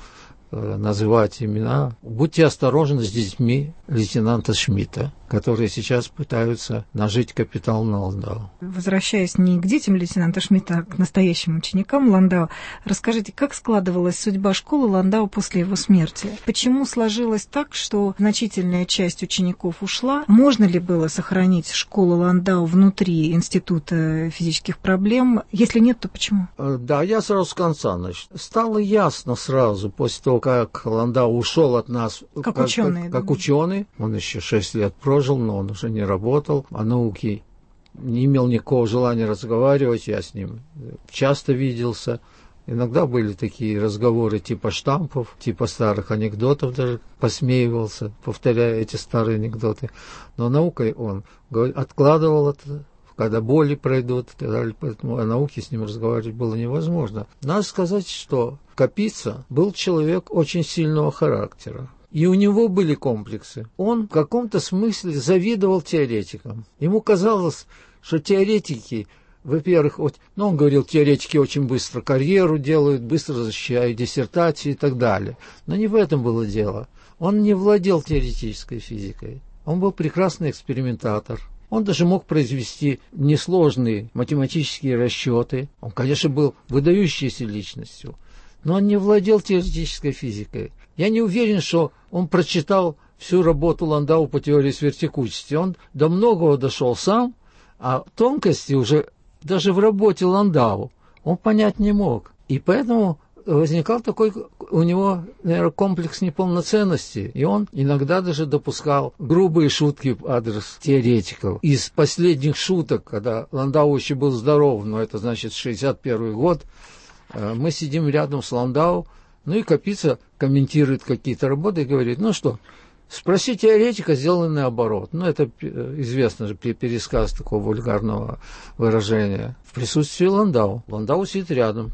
[SPEAKER 22] называть имена. Будьте осторожны с детьми лейтенанта Шмидта, которые сейчас пытаются нажить капитал на Ландау.
[SPEAKER 21] Возвращаясь не к детям лейтенанта Шмидта, а к настоящим ученикам Ландау, расскажите, как складывалась судьба школы Ландау после его смерти? Почему сложилось так, что значительная часть учеников ушла? Можно ли было сохранить школу Ландау внутри Института физических проблем? Если нет, то почему?
[SPEAKER 22] Да, я сразу с конца начну. Стало ясно сразу, после того, как Ландау ушел от нас как ученый, он еще 6 лет прожил, но он уже не работал, о науке не имел никакого желания разговаривать, я с ним часто виделся. Иногда были такие разговоры типа штампов, типа старых анекдотов, даже посмеивался, повторяя эти старые анекдоты. Но наукой он откладывал это, когда боли пройдут и так далее, поэтому о науке с ним разговаривать было невозможно. Надо сказать, что Капица был человек очень сильного характера. И у него были комплексы. Он в каком-то смысле завидовал теоретикам. Ему казалось, что теоретики, во-первых, он говорил, теоретики очень быстро карьеру делают, быстро защищают диссертации и так далее. Но не в этом было дело. Он не владел теоретической физикой. Он был прекрасный экспериментатор. Он даже мог произвести несложные математические расчеты. Он, конечно, был выдающейся личностью, но он не владел теоретической физикой. Я не уверен, что он прочитал всю работу Ландау по теории сверхтекучести. Он до многого дошел сам, а тонкости уже даже в работе Ландау он понять не мог. И поэтому возникал такой у него, наверное, комплекс неполноценности, и он иногда даже допускал грубые шутки в адрес теоретиков. Из последних шуток, когда Ландау еще был здоров, но это значит 61 год, мы сидим рядом с Ландау, и Капица комментирует какие-то работы и говорит, что, спроси теоретика, сделай наоборот. Это известно же, пересказ такого вульгарного выражения. В присутствии Ландау. Ландау сидит рядом.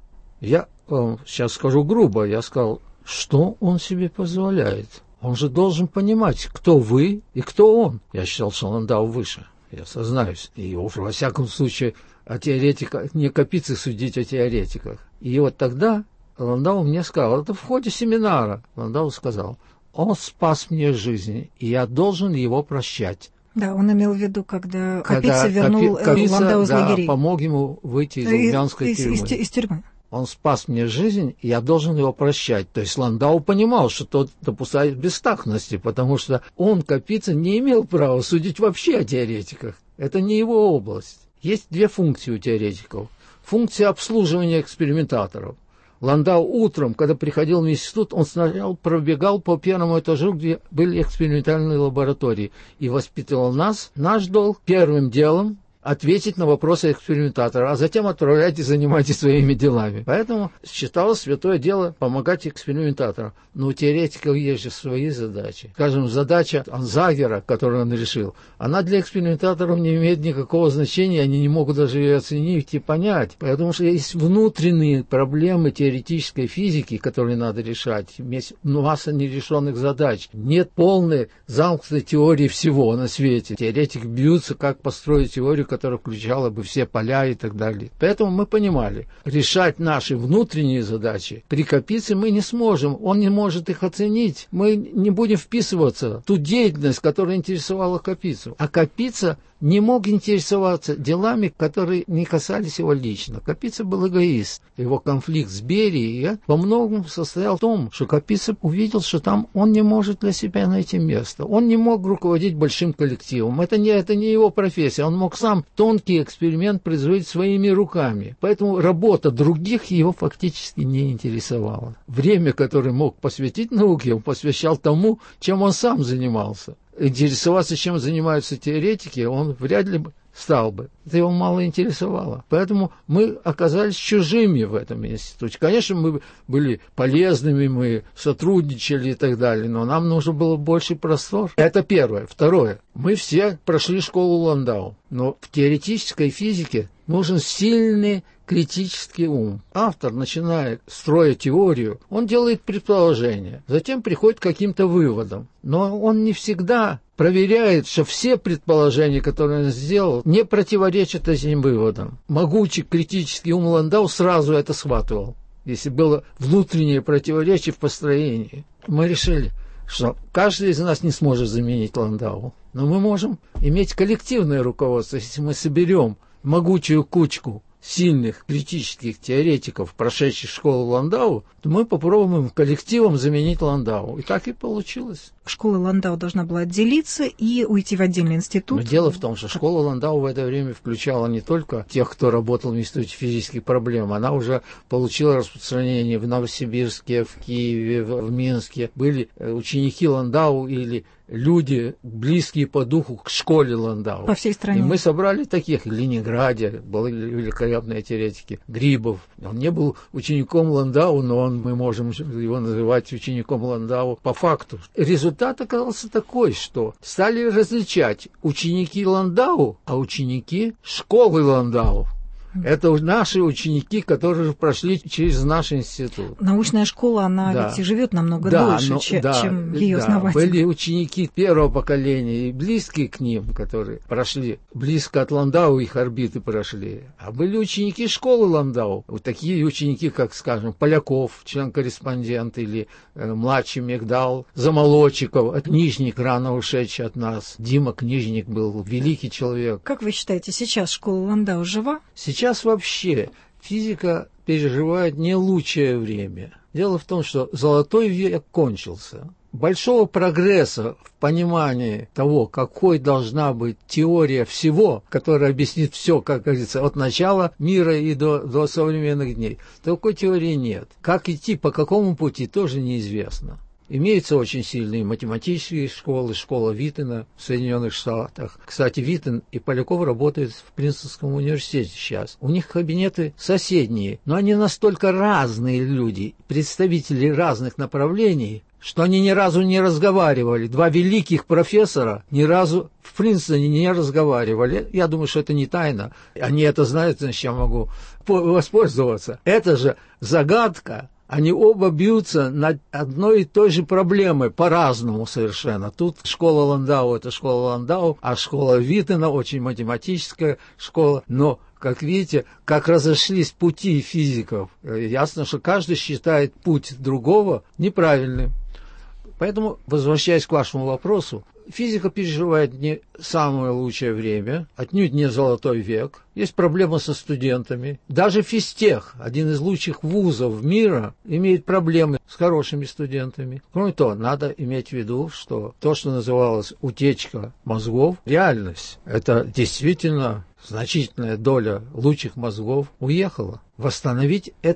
[SPEAKER 22] Я сейчас скажу грубо, я сказал, что он себе позволяет. Он же должен понимать, кто вы и кто он. Я считал, что Ландау выше, я сознаюсь. И уж во всяком случае о теоретиках, не Капице судить о теоретиках. И вот тогда Ландау мне сказал, это в ходе семинара, Ландау сказал, он спас мне жизнь, и я должен его прощать.
[SPEAKER 21] Да, он имел в виду, когда Капица вернул Ландау из лагерей.
[SPEAKER 22] Помог ему выйти из лубянской тюрьмы.
[SPEAKER 21] Из тюрьмы.
[SPEAKER 22] Он спас мне жизнь, и я должен его прощать. То есть Ландау понимал, что тот допускает бестактности, потому что он, Капица, не имел права судить вообще о теоретиках. Это не его область. Есть две функции у теоретиков. Функция обслуживания экспериментаторов. Ландау утром, когда приходил в институт, он сначала пробегал по первому этажу, где были экспериментальные лаборатории, и воспитывал нас. Наш долг первым делом ответить на вопросы экспериментатора, а затем отправляйте, занимайтесь своими делами. Поэтому считалось святое дело помогать экспериментатору. Но у теоретиков есть же свои задачи. Скажем, задача Анзагера, которую он решил, она для экспериментаторов не имеет никакого значения, они не могут даже ее оценить и понять. Потому что есть внутренние проблемы теоретической физики, которые надо решать. Есть масса нерешенных задач. Нет полной замкнутой теории всего на свете. Теоретики бьются, как построить теорию, которая включала бы все поля и так далее. Поэтому мы понимали, решать наши внутренние задачи при Капице мы не сможем. Он не может их оценить. Мы не будем вписываться в ту деятельность, которая интересовала Капицу. А Капица не мог интересоваться делами, которые не касались его лично. Капица был эгоист. Его конфликт с Берией во многом состоял в том, что Капица увидел, что там он не может для себя найти место. Он не мог руководить большим коллективом. Это не его профессия. Он мог сам тонкий эксперимент производить своими руками. Поэтому работа других его фактически не интересовала. Время, которое мог посвятить науке, он посвящал тому, чем он сам занимался. Интересоваться, чем занимаются теоретики, он вряд ли стал бы. Это его мало интересовало. Поэтому мы оказались чужими в этом институте. Конечно, мы были полезными, мы сотрудничали и так далее, но нам нужно было больше простор. Это первое. Второе. Мы все прошли школу Ландау, но в теоретической физике нужен сильный критический ум. Автор, начиная строить теорию, он делает предположения, затем приходит к каким-то выводам. Но он не всегда проверяет, что все предположения, которые он сделал, не противоречат этим выводам. Могучий критический ум Ландау сразу это схватывал, если было внутреннее противоречие в построении. Мы решили, что каждый из нас не сможет заменить Ландау, но мы можем иметь коллективное руководство, если мы соберем могучую кучку сильных критических теоретиков, прошедших школу Ландау, то мы попробуем коллективом заменить Ландау. И так и получилось.
[SPEAKER 21] Школа Ландау должна была отделиться и уйти в отдельный институт.
[SPEAKER 22] Но дело в том, что школа Ландау в это время включала не только тех, кто работал в Институте физических проблем, она уже получила распространение в Новосибирске, в Киеве, в Минске. Были ученики Ландау или люди, близкие по духу к школе Ландау.
[SPEAKER 21] По всей стране.
[SPEAKER 22] И мы собрали таких. В Ленинграде были великолепные теоретики. Грибов. Он не был учеником Ландау, но мы можем его называть учеником Ландау по факту. Результат оказался такой, что стали различать ученики Ландау, а ученики школы Ландау. Это наши ученики, которые прошли через наш институт.
[SPEAKER 21] Научная школа, она ведь и живет намного дольше, чем ее основатели.
[SPEAKER 22] Были ученики первого поколения и близкие к ним, которые прошли близко от Ландау, их орбиты прошли. А были ученики школы Ландау. Вот такие ученики, как, скажем, Поляков, член-корреспондент, или младший Мигдал, Замолодчиков, книжник, рано ушедший от нас. Дима Книжник был великий человек.
[SPEAKER 21] Как вы считаете, сейчас школа Ландау жива?
[SPEAKER 22] Сейчас вообще физика переживает не лучшее время. Дело в том, что золотой век кончился. Большого прогресса в понимании того, какой должна быть теория всего, которая объяснит все, как говорится, от начала мира и до современных дней, такой теории нет. Как идти, по какому пути, тоже неизвестно. Имеются очень сильные математические школы, школа Виттена в Соединенных Штатах. Кстати, Виттен и Поляков работают в Принстонском университете сейчас. У них кабинеты соседние, но они настолько разные люди, представители разных направлений, что они ни разу не разговаривали. Два великих профессора ни разу в Принстоне не разговаривали. Я думаю, что это не тайна. Они это знают, значит, я могу воспользоваться. Это же загадка. Они оба бьются над одной и той же проблемой, по-разному совершенно. Тут школа Ландау – это школа Ландау, а школа Виттена – очень математическая школа. Но, как видите, как разошлись пути физиков. Ясно, что каждый считает путь другого неправильным. Поэтому, возвращаясь к вашему вопросу, физика переживает не самое лучшее время, отнюдь не золотой век. Есть проблемы со студентами. Даже физтех, один из лучших вузов мира, имеет проблемы с хорошими студентами. Кроме того, надо иметь в виду, что то, что называлось утечка мозгов, реальность. Это действительно значительная доля лучших мозгов уехала. Восстановить это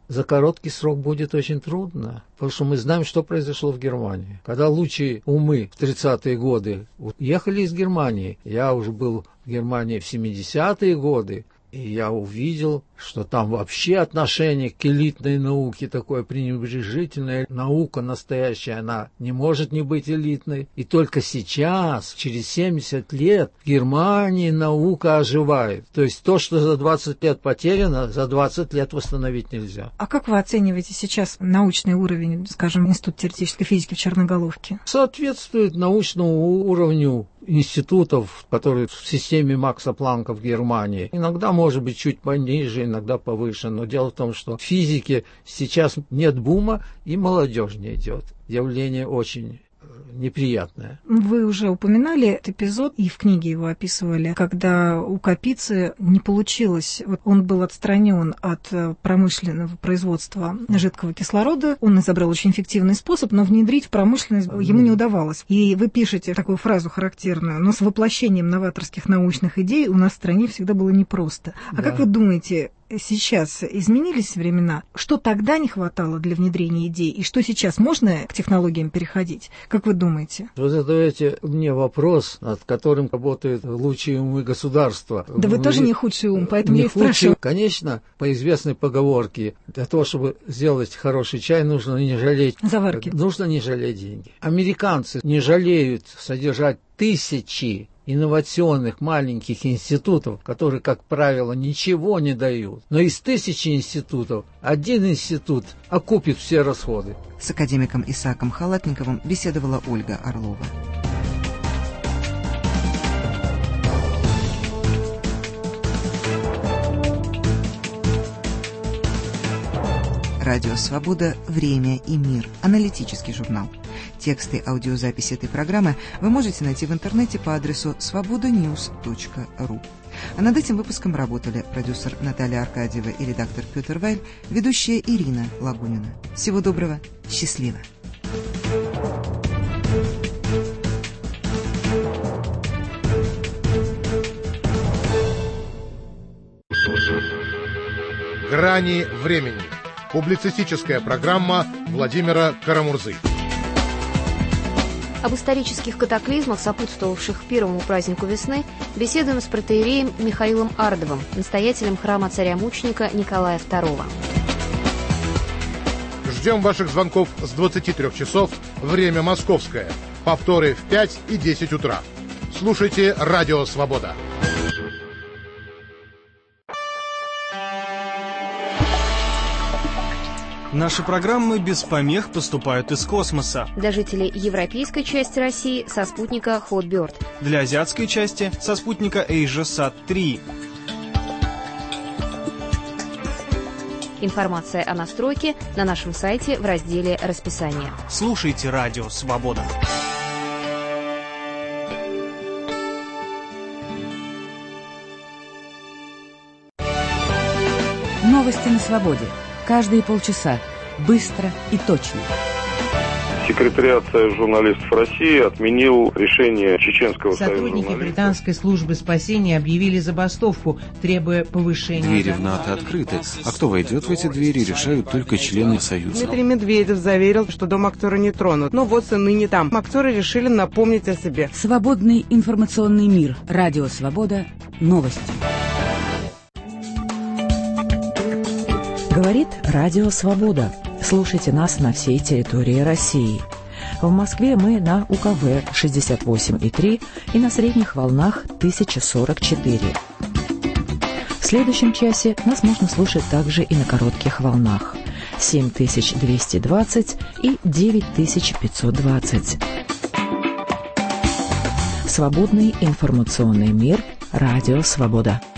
[SPEAKER 22] за короткий срок будет очень трудно, потому что мы знаем, что произошло в Германии. Когда лучшие умы в 30-е годы уехали из Германии, я уже был в Германии в 70-е годы, и я увидел, что там вообще отношение к элитной науке такое пренебрежительное. Наука настоящая, она не может не быть элитной. И только сейчас, через 70 лет, в Германии наука оживает. То есть то, что за 20 лет потеряно, за 20 лет восстановить нельзя.
[SPEAKER 21] А как вы оцениваете сейчас научный уровень, скажем, Института теоретической физики в Черноголовке?
[SPEAKER 22] Соответствует научному уровню институтов, которые в системе Макса Планка в Германии. Иногда может быть чуть пониже, иногда повыше. Но дело в том, что в физике сейчас нет бума, и молодежь не идет. Явление очень неприятное.
[SPEAKER 21] Вы уже упоминали этот эпизод, и в книге его описывали, когда у Капицы не получилось. Вот он был отстранен от промышленного производства жидкого кислорода. Он изобрел очень эффективный способ, но внедрить в промышленность ему не удавалось. И вы пишете такую фразу характерную: но с воплощением новаторских научных идей у нас в стране всегда было непросто. А как вы думаете, сейчас изменились времена? Что тогда не хватало для внедрения идей, и что сейчас? Можно к технологиям переходить? Как вы думаете?
[SPEAKER 22] Вы задаете мне вопрос, над которым работают лучшие умы государства.
[SPEAKER 21] Да вы тоже не худший ум, поэтому я и спрашиваю.
[SPEAKER 22] Конечно, по известной поговорке, для того, чтобы сделать хороший чай, нужно не жалеть
[SPEAKER 21] заварки.
[SPEAKER 22] Нужно не жалеть деньги. Американцы не жалеют содержать тысячи инновационных маленьких институтов, которые, как правило, ничего не дают. Но из 1000 институтов один институт окупит все расходы.
[SPEAKER 1] С академиком Исааком Халатниковым беседовала Ольга Орлова. Радио «Свобода. Время и мир». Аналитический журнал. Тексты аудиозаписи этой программы вы можете найти в интернете по адресу svobodanews.ru. А над этим выпуском работали продюсер Наталья Аркадьева и редактор Петр Вайль, ведущая Ирина Лагунина. Всего доброго. Счастливо.
[SPEAKER 3] «Грани времени». Публицистическая программа Владимира Карамурзы.
[SPEAKER 5] Об исторических катаклизмах, сопутствовавших первому празднику весны, беседуем с протоиереем Михаилом Ардовым, настоятелем храма царя-мученика Николая II.
[SPEAKER 3] Ждем ваших звонков с 23 часов, время московское. Повторы в 5 и 10 утра. Слушайте «Радио Свобода».
[SPEAKER 23] Наши программы без помех поступают из космоса.
[SPEAKER 5] Для жителей европейской части России со спутника Hotbird.
[SPEAKER 23] Для азиатской части со спутника AsiaSat-3.
[SPEAKER 5] Информация о настройке на нашем сайте в разделе «Расписание».
[SPEAKER 23] Слушайте «Радио Свобода».
[SPEAKER 24] Новости на свободе. Каждые полчаса. Быстро и точно.
[SPEAKER 10] Секретариат Союза журналистов России отменил решение Чеченского союза журналистов.
[SPEAKER 25] Сотрудники британской службы спасения объявили забастовку, требуя повышения...
[SPEAKER 26] Двери в НАТО открыты, а кто войдет в эти двери, решают только члены Союза.
[SPEAKER 27] Дмитрий Медведев заверил, что дом актера не тронут. Но вот сыны не там. Актеры решили напомнить о себе.
[SPEAKER 24] Свободный информационный мир. Радио «Свобода». Новости. Говорит Радио «Свобода». Слушайте нас на всей территории России. В Москве мы на УКВ 68,3 и на средних волнах 1044. В следующем часе нас можно слушать также и на коротких волнах 7220 и 9520. Свободный информационный мир. Радио «Свобода».